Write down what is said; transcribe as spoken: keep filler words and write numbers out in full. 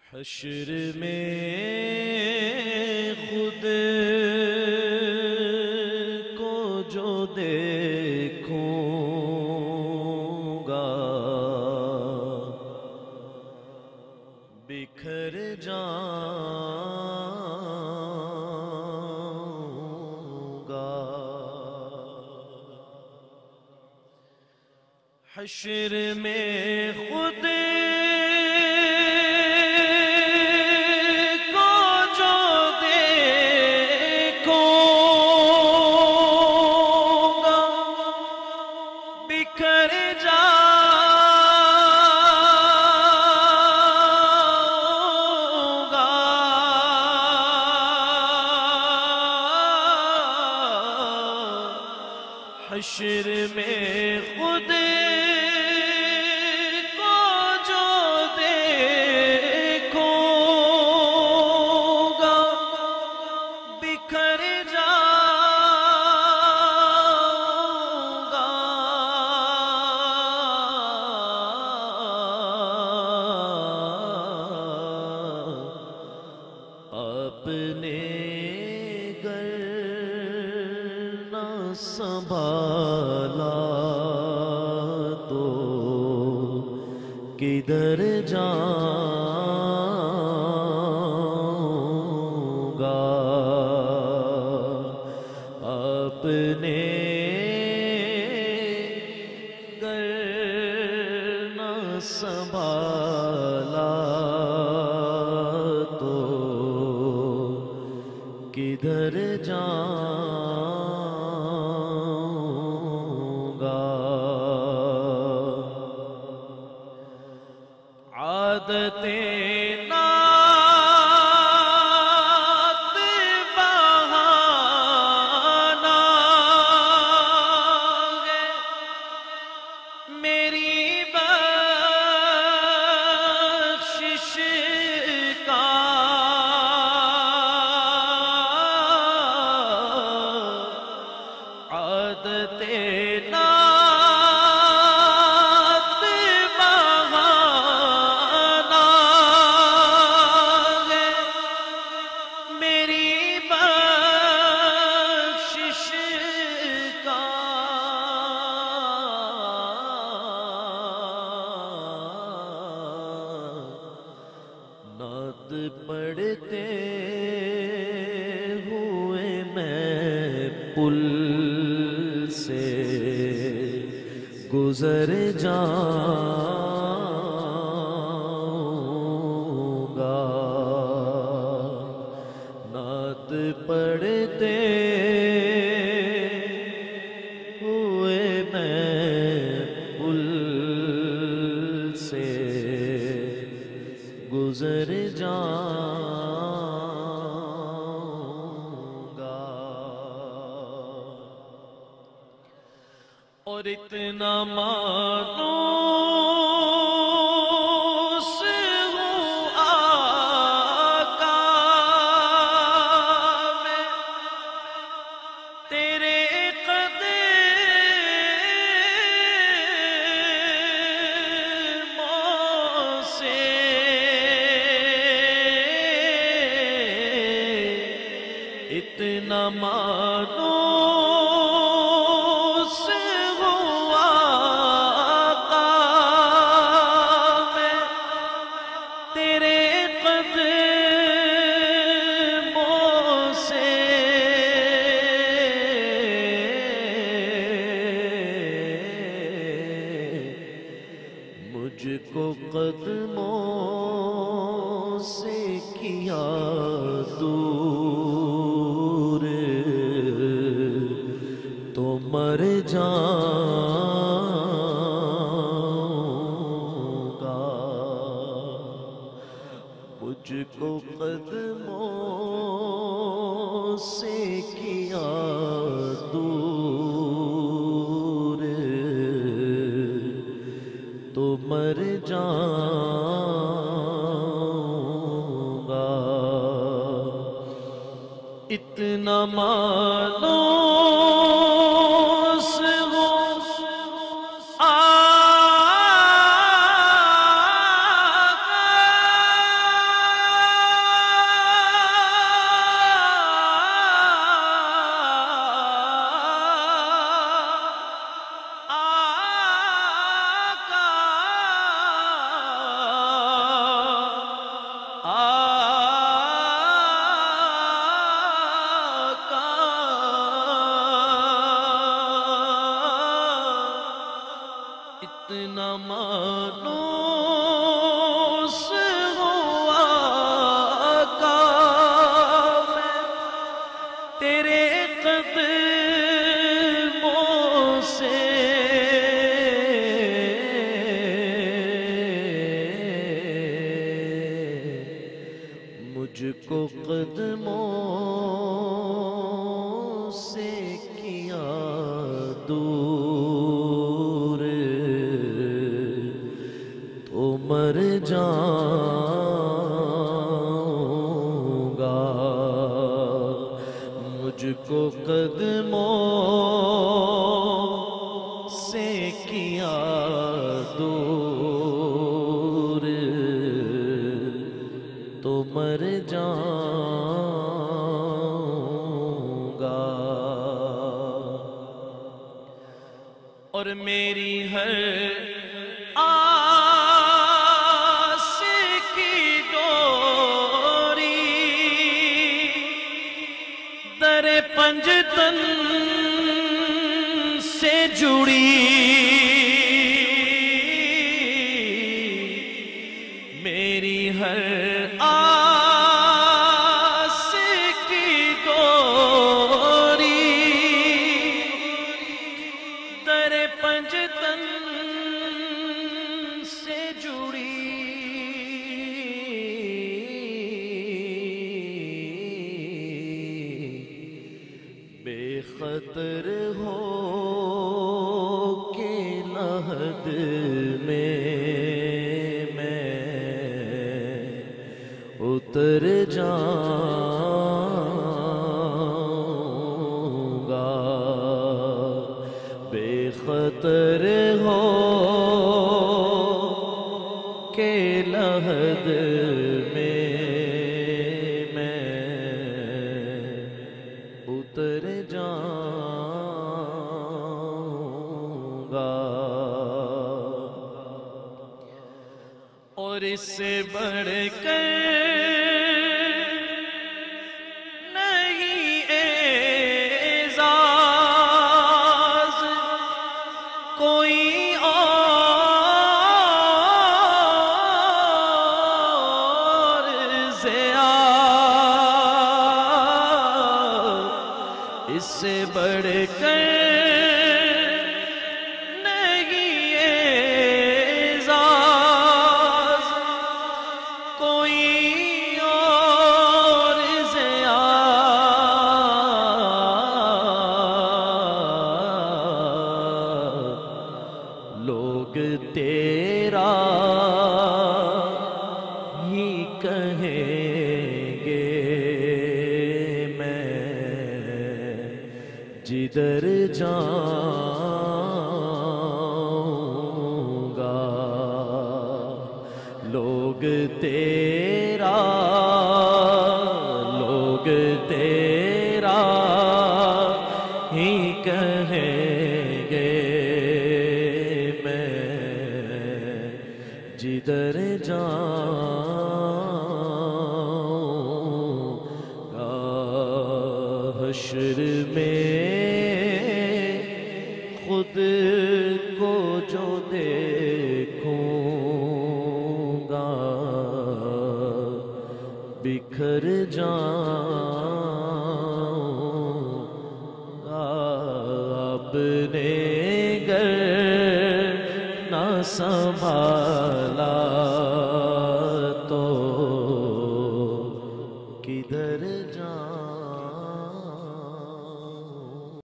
حشر میں خود کو جو دیکھوں گا بکھر جاؤں گا۔ حشر میں خود حشر میں خود کو جو دیکھوں گا بکھر جاؤں گا۔ اپنے گر نہ سنبھالا تو کدھر جاؤں گا۔ اپنے گر نہ سنبھالا تو کدھر جاؤں گا۔ عادتیں نعت بہانا ہے میری بخشش کا۔ عادتیں نعت بہانا ہے میری بخشش کا۔ نعت پڑھتے ہوئے میں پل سے گزر جاؤں گا۔ نعت پڑھتے ہوئے میں پل سے گزر جاؤں گا۔ اور اتنا مانوس ہوں آقا میں تیرے قدموں سے۔ اتنا مانوس ہوا آقا میں تیرے قدموں سے۔ مجھ کو قدموں سے کیا دور تو مر جاؤں گا۔ مجھ کو قدموں سے کیا دور تو مر جاؤں گا۔ اتنا مانوس ہوں آقا مجھ کو قدموں سے کیا دور تو مر جاؤں گا، مجھ کو قدموں سے کیا دور تو مر جاؤں گا، اور میری ہر آس کی ڈوری در پنجتن سے جڑی، میری ہر آس کی ڈوری در پنجتن سے جڑی، بے خطر ہو کے لحد میں میں اتر جاؤں گا، بے خطر ہو کے لحد میں میں اتر جاؤں گا، اور اس سے بڑھ کر نہیں اعزاز کوئی اور ضیا، اس سے بڑھ کر نہیں اعزاز کوئی اور ضیا، لوگ تیرا ہی کہیں گے، میں جدھر جاؤں گا، لوگ تیرا لوگ تیرا ہی کہیں گے، میں جدھر جاؤں گا، حشر میں خود کو جو دیکھوں گا بکھر جاؤں گا، اپنے گر نہ سنبھالا